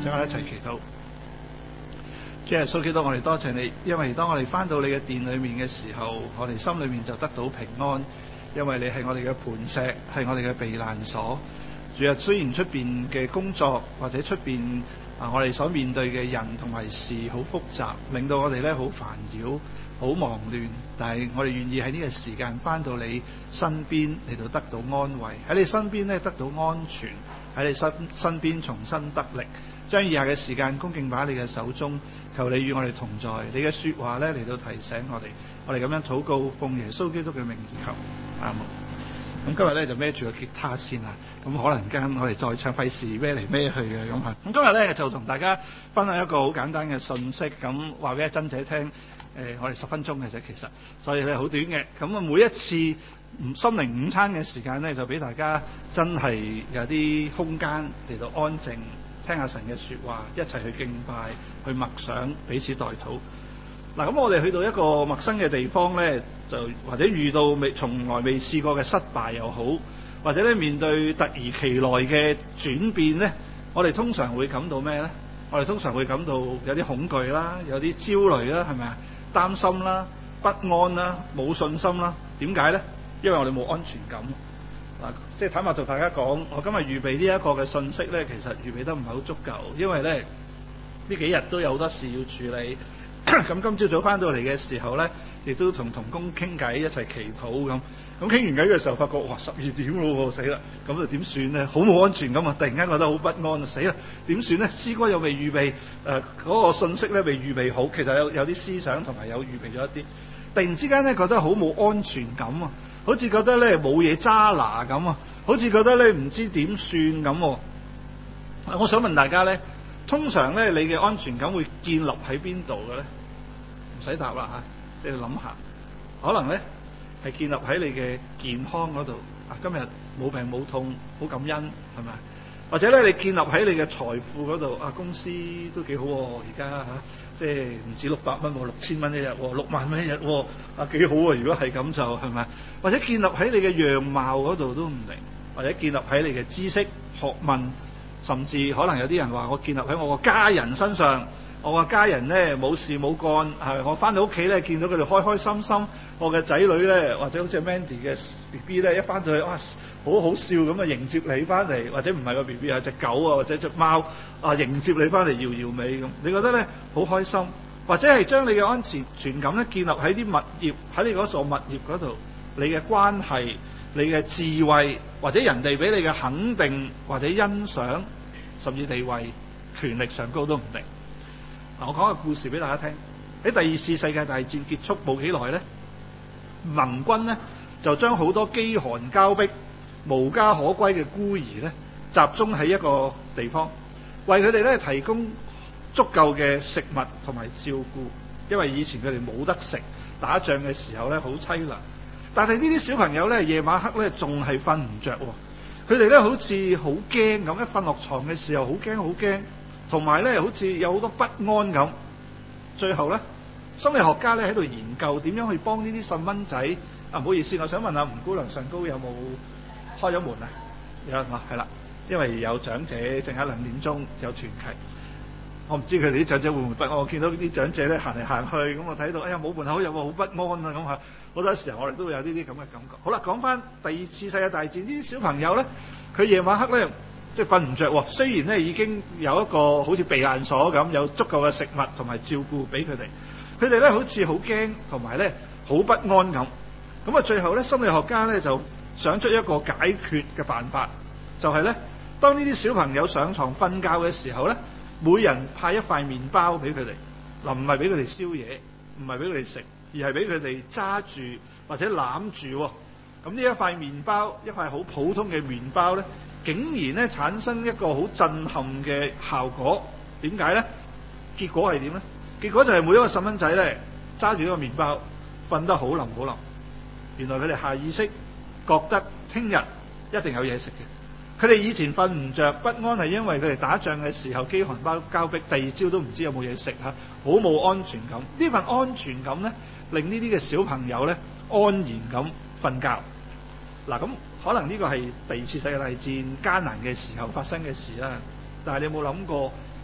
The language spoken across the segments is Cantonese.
請我哋一齊祈禱。主耶穌基督，我哋多謝你，因為當我哋返到你嘅殿裏面嘅時候，我哋心裏面就得到平安，因為你係我哋嘅磐石，係我哋嘅避難所。主啊，雖然出邊嘅工作或者出邊我哋所面對嘅人同埋事好複雜，令到我哋咧好煩擾、好忙亂，但係我哋願意喺呢個時間返到你身邊嚟到得到安慰，喺你身邊咧得到安全，喺你身邊重新得力。將以下嘅時間恭敬擺喺你嘅手中，求你與我哋同在，你嘅說話咧嚟到提醒我哋咁樣禱告，奉耶穌基督嘅名而求，阿門。咁今日咧就孭住個吉他先啦，咁可能間我哋再唱，費事孭嚟孭去嘅咁嚇。咁今日咧就同大家分享一個好簡單嘅信息，咁話俾阿珍姐聽。我哋10分鐘嘅啫，其實，所以咧好短嘅。咁每一次心靈午餐嘅時間咧，就俾大家真係有啲空間嚟到安靜，聽下神嘅說話，一齊去敬拜，去默想，彼此代禱。嗱，咁我哋去到一個陌生嘅地方咧，就或者遇到從來未試過嘅失敗又好，或者咧面對突如其來嘅轉變咧，我哋通常會感到咩咧？我哋通常會感到有啲恐懼啦，有啲焦慮啦，係咪啊？擔心啦、不安啦、冇信心啦。點解咧？因為我哋冇安全感。嗱，即係坦白同大家講，我今日預備呢一個嘅信息咧，其實預備得唔係好足夠，因為咧呢幾日都有好多事要處理。咁今朝早翻到嚟嘅時候咧，亦都同同工傾偈，一齊祈禱咁。咁傾完偈嘅時候，發覺哇12點咯，死啦！咁就點算咧？好冇安全感啊！突然間覺得好不安啊！死啦！點算咧？詩歌又未預備，嗰個信息咧未預備好。其實有啲思想同埋有預備咗一啲。突然之間咧，覺得好冇安全感啊！好似覺得咧冇嘢揸拿咁啊！好似覺得咧唔知點算咁。我想問大家咧，通常咧你嘅安全感會建立喺邊度嘅咧？唔使答啦嚇，即係諗下，可能咧係建立喺你嘅健康嗰度。今日冇病冇痛，好感恩係咪？或者咧你建立喺你嘅財富嗰度。公司都幾好喎，而家即係唔止600蚊喎，6000蚊一日喎，6萬蚊一日喎，幾好啊！如果係咁就係咪？或者建立喺你嘅樣貌嗰度都唔定，或者建立喺你嘅知識、學問，甚至可能有啲人話我建立喺我個家人身上。我個家人咧冇事冇幹，我翻到屋企咧見到佢哋開開心心。我嘅仔女咧，或者好似 Mandy 嘅 BB 咧，一翻到去好好笑咁迎接你翻嚟，或者唔係個 BB 係隻狗或者隻貓迎接你翻嚟搖搖尾咁，你覺得咧好開心？或者係將你嘅安全感咧建立喺啲物業，喺你嗰座物業嗰度，你嘅關係、你嘅智慧，或者人哋俾你嘅肯定或者欣賞，甚至地位、權力上高都唔定。我講個故事俾大家聽。喺第2次世界大戰結束冇幾耐咧，盟軍咧就將好多飢寒交迫、無家可歸嘅孤兒咧集中喺一個地方，為佢哋咧提供足夠嘅食物同埋照顧。因為以前佢哋冇得食，打仗嘅時候咧好凄涼。但係呢啲小朋友咧夜晚黑咧仲係瞓唔着喎，佢哋咧好似好驚咁，一瞓落床嘅時候好驚好驚。同埋咧，好似有好多不安咁。最後咧，心理學家咧喺度研究點樣去幫呢啲細蚊仔。唔好意思，我想問下吳姑娘上高有冇開咗門啊？有係啦，因為有長者正喺2點鐘有團契。我唔知佢哋啲長者會唔會不安。我見到啲長者咧行嚟行去，咁我睇到冇門口有冇好不安啊咁嚇。好多時候我哋都會有呢啲咁嘅感覺。好啦，講翻第2次世界大戰，呢啲小朋友咧，佢夜晚黑咧，即係瞓唔着喎。雖然咧已經有一個好似避難所咁，有足夠嘅食物同埋照顧俾佢哋，佢哋咧好似好驚同埋咧好不安咁。咁最後咧心理學家咧就想出一個解決嘅辦法，就係咧當呢啲小朋友上床瞓覺嘅時候咧，每人派一塊麵包俾佢哋。嗱，唔係俾佢哋宵夜，唔係俾佢哋食，而係俾佢哋揸住或者攬住。咁呢一塊麵包，一塊好普通嘅麵包咧，竟然咧產生一個好震撼嘅效果。點解咧？結果係點咧？結果就係每一個細蚊仔咧揸住呢個麵包瞓得好冧好冧。原來佢哋下意識覺得聽日一定有嘢食嘅。佢哋以前瞓唔着不安係因為佢哋打仗嘅時候飢寒交迫，第二朝都唔知有冇嘢食嚇，好冇安全感。呢份安全感咧令呢啲嘅小朋友咧安然咁瞓覺。嗱，咁可能呢個係第2次世界大戰艱難嘅時候發生嘅事啦。但係你有冇諗過，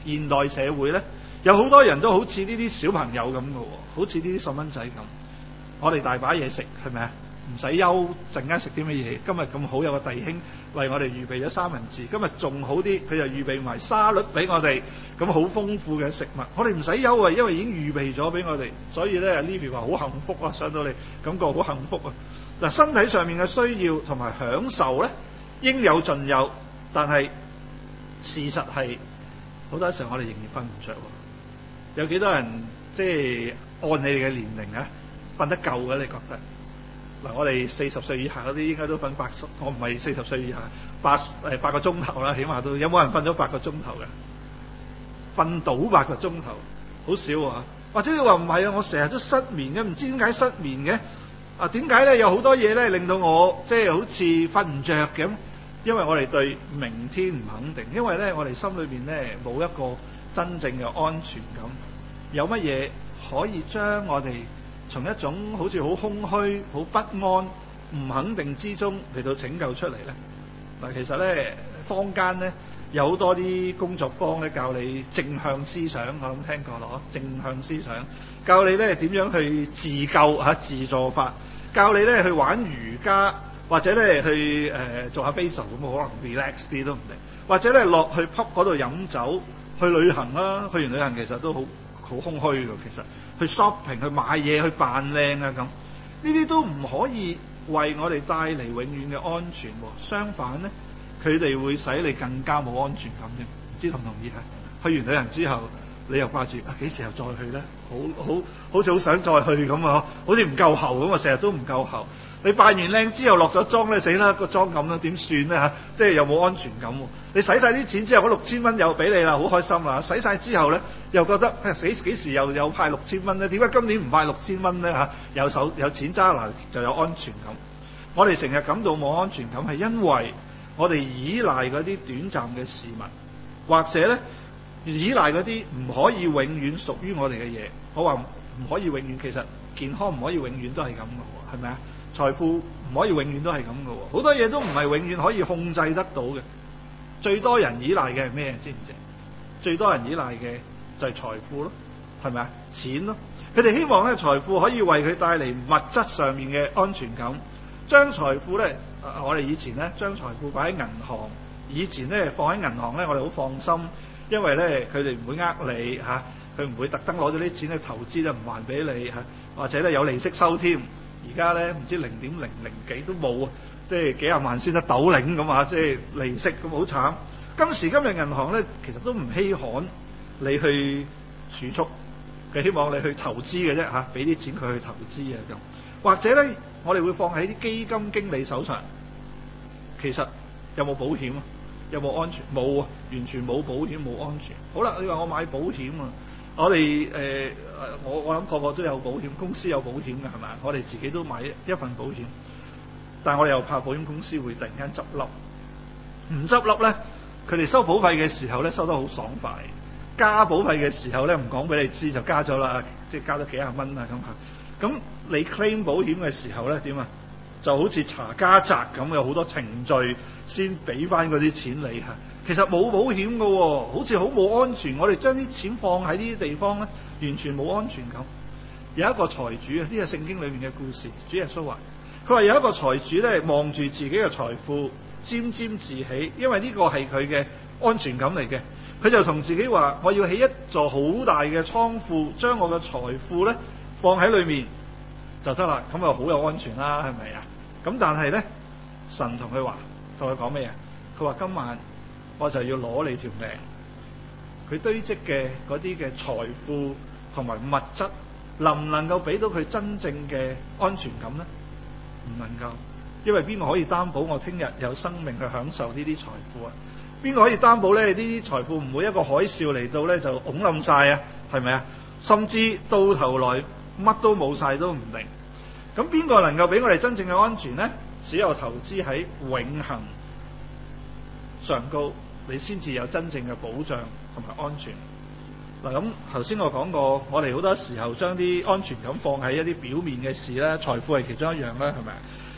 現代社會咧，有好多人都好似呢啲小朋友咁嘅喎，好似呢啲細蚊仔咁。我哋大把嘢食，係咪啊？唔使憂陣間食啲乜嘢。今日咁好，有個弟兄為我哋預備咗三文治。今日仲好啲，佢就預備埋沙律俾我哋，咁好豐富嘅食物。我哋唔使憂啊，因為已經預備咗俾我哋。所以咧 Livy 話好幸福啊，上到嚟感覺好幸福啊。嗱，身體上面嘅需要同埋享受咧，應有盡有，但係事實係好多時候我哋仍然瞓唔着。有幾多人即係按你哋嘅年齡啊，瞓得夠嘅？你覺得？嗱，我哋40歲以下嗰啲應該都瞓8，我唔係40歲以下8個鐘頭啦，起碼都有冇人瞓咗8個鐘頭嘅？瞓到8個鐘頭，好少啊！或者你話唔係啊，我成日都失眠嘅，唔知點解失眠嘅？啊，點解咧？有好多嘢咧令到我即係好似瞓唔着咁，因為我哋對明天唔肯定，因為咧我哋心裏邊咧冇一個真正嘅安全感。有乜嘢可以將我哋從一種好似好空虛、好不安、唔肯定之中嚟到拯救出嚟咧？嗱，其實咧坊間咧有好多啲工作坊咧教你正向思想，我諗聽過咯，正向思想教你咧點樣去自救嚇、自助法，教你咧去玩瑜伽，或者咧去做下 facial 咁，可能 relax 啲都唔定，或者咧落去 pub 嗰度飲酒，去旅行啦，去完旅行其實都好空虛㗎，其實去 shopping 去買嘢去扮靚啊咁，呢啲都唔可以為我哋帶嚟永遠嘅安全喎。相反咧，佢哋會使你更加冇安全感添。唔知同唔同意啊？去完旅行之後，你又掛住幾時又再去咧？好似好想再去咁啊！好似唔夠喉咁啊，成日都唔夠喉。你扮完靚之後落咗妝咧，死啦個妝咁啦，點算咧嚇？即係又冇安全感喎。你使晒啲錢之後，嗰6000蚊又俾你啦，好開心啦！使晒之後咧，又覺得幾時又派6000蚊咧？點解今年唔派6000蚊咧嚇？有錢揸嗱就有安全感。我哋成日感到冇安全感，係因為我哋依賴嗰啲短暫嘅事物，或者咧依賴嗰啲唔可以永遠屬於我哋嘅嘢。我話唔可以永遠，其實健康唔可以永遠都係咁嘅喎，係咪啊？財富唔可以永遠都係咁嘅喎，好多嘢都唔係永遠可以控制得到嘅。最多人依賴嘅係咩？知唔知？最多人依賴嘅就係財富咯，係咪啊？錢咯，佢哋希望咧財富可以為佢帶嚟物質上面嘅安全感。將財富咧，我哋以前咧將財富擺喺銀行，以前咧放喺銀行咧，我哋好放心，因為咧佢哋唔會呃你嚇，佢唔會特登攞咗啲錢去投資就唔還俾你嚇，或者咧有利息收添。而家咧唔知0.000幾都冇啊，即係幾廿萬先得斗零咁啊，即係利息咁好慘。今時今日銀行咧其實都唔稀罕你去儲蓄，佢希望你去投資嘅啫嚇，俾啲錢佢去投資啊咁。或者咧我哋會放喺啲基金經理手上，其實有冇保險啊？有冇安全？冇啊，完全冇保險冇安全。好啦，你話我買保險啊？我哋我諗個個都有保險，公司有保險嘅係咪？我哋自己都買一份保險，但係我哋又怕保險公司會突然間執笠。唔執笠咧，佢哋收保費嘅時候咧收得好爽快，加保費嘅時候咧唔講俾你知就加咗啦，即係加咗幾廿蚊啊咁嚇。咁你 claim 保險嘅時候咧點啊？就好似查家宅咁，有好多程序先俾翻嗰啲錢你嚇。其實冇保險㗎喎，好似好冇安全。我哋將啲錢放喺呢啲地方咧，完全冇安全感。有一個財主啊，呢個聖經裏面嘅故事，主耶穌話：佢話有一個財主咧，望住自己嘅財富，沾沾自喜，因為呢個係佢嘅安全感嚟嘅。佢就同自己話：我要起一座好大嘅倉庫，將我嘅財富咧放喺裏面就得啦。咁就好有安全啦，係咪啊？咁但係咧，神同佢話，同佢講咩啊？佢話今晚我就要攞你條命。佢堆積嘅嗰啲嘅財富同埋物質，能唔能夠俾到佢真正嘅安全感呢？唔能夠，因為邊個可以擔保我聽日有生命去享受呢啲財富啊？邊個可以擔保咧？呢啲財富唔會一個海嘯嚟到咧就拱冧晒啊？係咪啊？甚至到頭來乜都冇晒都唔定。咁邊個能夠俾我哋真正嘅安全呢？只有投資喺永恆上高，你先至有真正嘅保障同埋安全。嗱，咁頭先我講過，我哋好多時候將啲安全感放喺一啲表面嘅事啦，財富係其中一樣啦，係咪？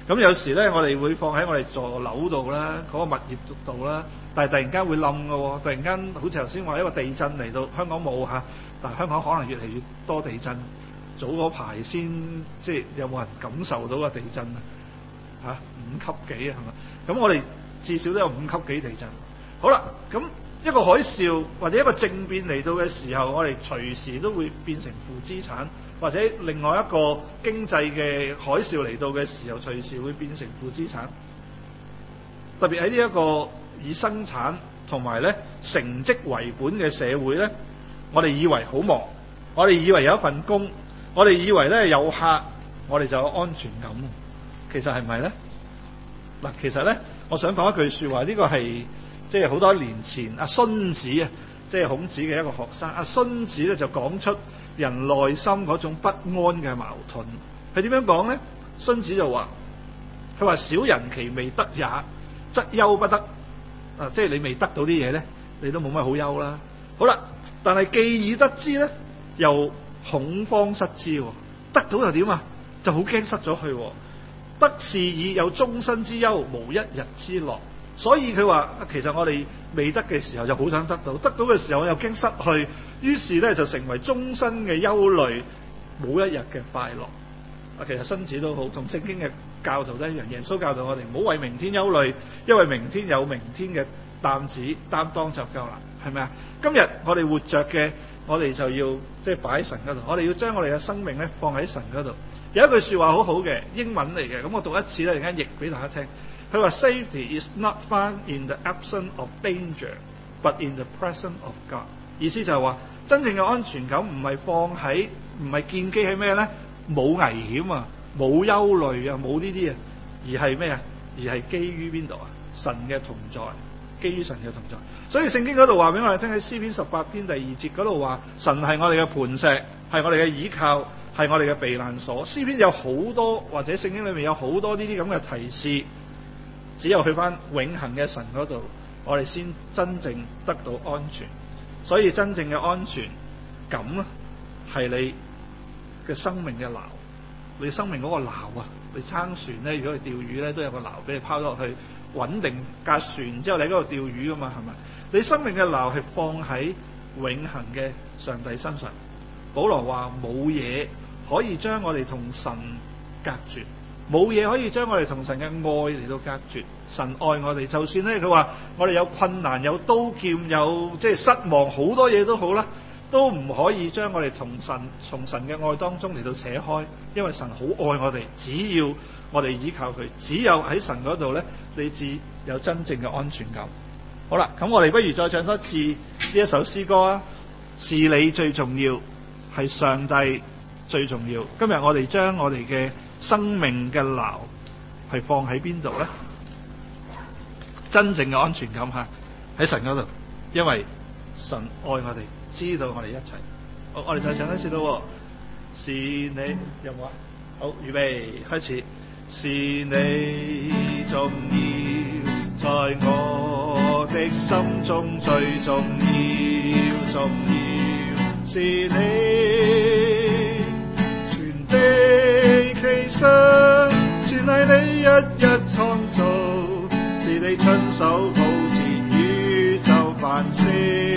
咁有時咧，我哋會放喺我哋座樓度啦，嗰個物業度啦，但係突然間會冧㗎喎，突然間好似頭先話一個地震嚟到，香港冇嚇，但係香港可能越嚟越多地震。早嗰排先即係有冇人感受到個地震啊？嚇5級幾啊，係咪？咁我哋至少都有5級幾地震。好啦，咁一個海嘯或者一個政變嚟到嘅時候，我哋隨時都會變成負資產，或者另外一個經濟嘅海嘯嚟到嘅時候，隨時會變成負資產。特別喺呢一個以生產同埋咧成績為本嘅社會咧，我哋以為好忙，我哋以為有一份工，我哋以為咧有客，我哋就有安全感。其實係唔係咧？嗱，其實咧，我想講一句説話，呢個係即係好多年前阿荀子啊，即係孔子嘅一個學生。阿荀子咧就講出人內心嗰種不安嘅矛盾。係點樣講咧？荀子就話：佢話小人其未得也，則憂不得。啊，即係你未得到啲嘢咧，你都冇乜好憂啦。好啦，但係既已得之咧，又恐慌失之。得到又點啊？就好驚失咗去。得是以有終身之憂，無一日之樂。所以佢話，其實我哋未得嘅時候就好想得到，得到嘅時候又驚失去，於是咧就成為終身嘅憂慮，冇一日嘅快樂。其實荀子都好，同聖經嘅教導都一樣。耶穌教導我哋唔好為明天憂慮，因為明天有明天嘅擔子擔當就夠啦，係咪啊？今日我哋活着嘅，我哋就要即係擺喺神嗰度，我哋要將我哋嘅生命咧放喺神嗰度。有一句説話好好嘅英文嚟嘅，咁我讀一次咧，陣間譯俾大家聽。佢話 Safety is not found in the absence of danger, but in the presence of God。意思就係話，真正嘅安全感唔係放喺，唔係建基喺咩咧？冇危險啊，冇憂慮啊，冇呢啲啊，而係咩啊？而係基於邊度啊？神嘅同在，基於神嘅同在。所以聖經嗰度話俾我哋聽，喺詩篇18篇第2節嗰度話，神係我哋嘅磐石，係我哋嘅倚靠，係我哋嘅避難所。詩篇有好多，或者聖經裏面有好多呢啲咁嘅提示，只有去翻永恆嘅神嗰度，我哋先真正得到安全。所以真正嘅安全感咧，係你嘅生命嘅錨，你生命嗰個錨啊！你撐船咧，如果去釣魚咧，都有個錨俾你拋落去，穩定架船之後你喺嗰度釣魚噶嘛，係咪？你生命嘅錨係放喺永恆嘅上帝身上。保羅話冇嘢可以將我哋同神隔絕，冇嘢可以將我哋同神嘅愛嚟到隔絕。神愛我哋，就算咧佢話我哋有困難、有刀劍、有即係失望，好多嘢都好啦，都唔可以將我哋從神嘅愛當中嚟到扯開，因為神好愛我哋。只要我哋依靠佢，只有喺神嗰度咧，你至有真正嘅安全感。好啦，咁我哋不如再唱多次呢一首詩歌啊！是你最重要，係上帝最重要。今日我哋將我哋嘅生命嘅錨係放喺邊度咧？真正嘅安全感嚇喺神嗰度，因為神愛我哋，知道我哋一齊。好，我哋再唱一次咯。是你有冇啊？好，預備開始。是你重要，在我的心中最重要，重要是你全的犧牲，全係你一一創造，是你親手鋪設宇宙繁星，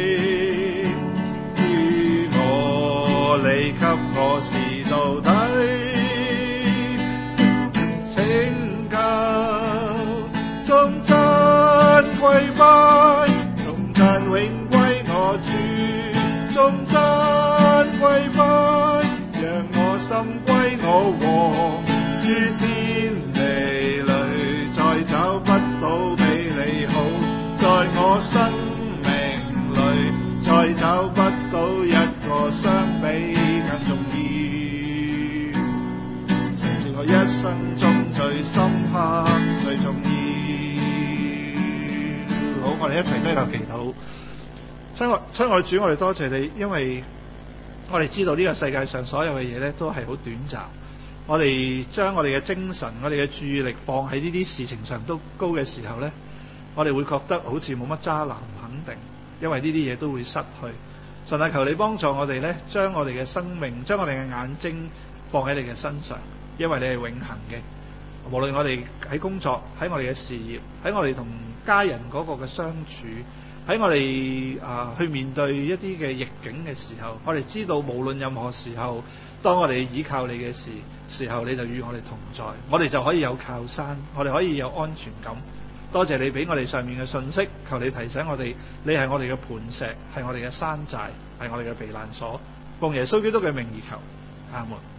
於我你給我是到底。頌讚跪拜，頌讚永歸我主，頌讚跪拜，讓我心歸我王，於天地裏再找不到比你好，在我生命裏再找不到一個相比更重要，曾是我一生中最深刻最重要。好，我哋一齊低頭祈禱。親愛主，我哋多謝你，因為我哋知道呢個世界上所有嘅嘢咧都係好短暫。我哋將我哋嘅精神、我哋嘅注意力放喺呢啲事情上都高嘅時候咧，我哋會覺得好似冇乜揸拿，唔肯定，因為呢啲嘢都會失去。神啊，求你幫助我哋咧，將我哋嘅生命、將我哋嘅眼睛放喺你嘅身上，因為你係永恆嘅。 無論我哋喺工作、喺我哋嘅事業、喺我哋同家人嗰個嘅相處，喺我哋去面對一啲嘅逆境嘅時候，我哋知道無論任何時候，當我哋依靠你嘅時候，你就與我哋同在，我哋就可以有靠山，我哋可以有安全感。多謝你俾我哋上面嘅信息，求你提醒我哋，你係我哋嘅磐石，係我哋嘅山寨，係我哋嘅避難所。奉耶穌基督嘅名而求，阿門。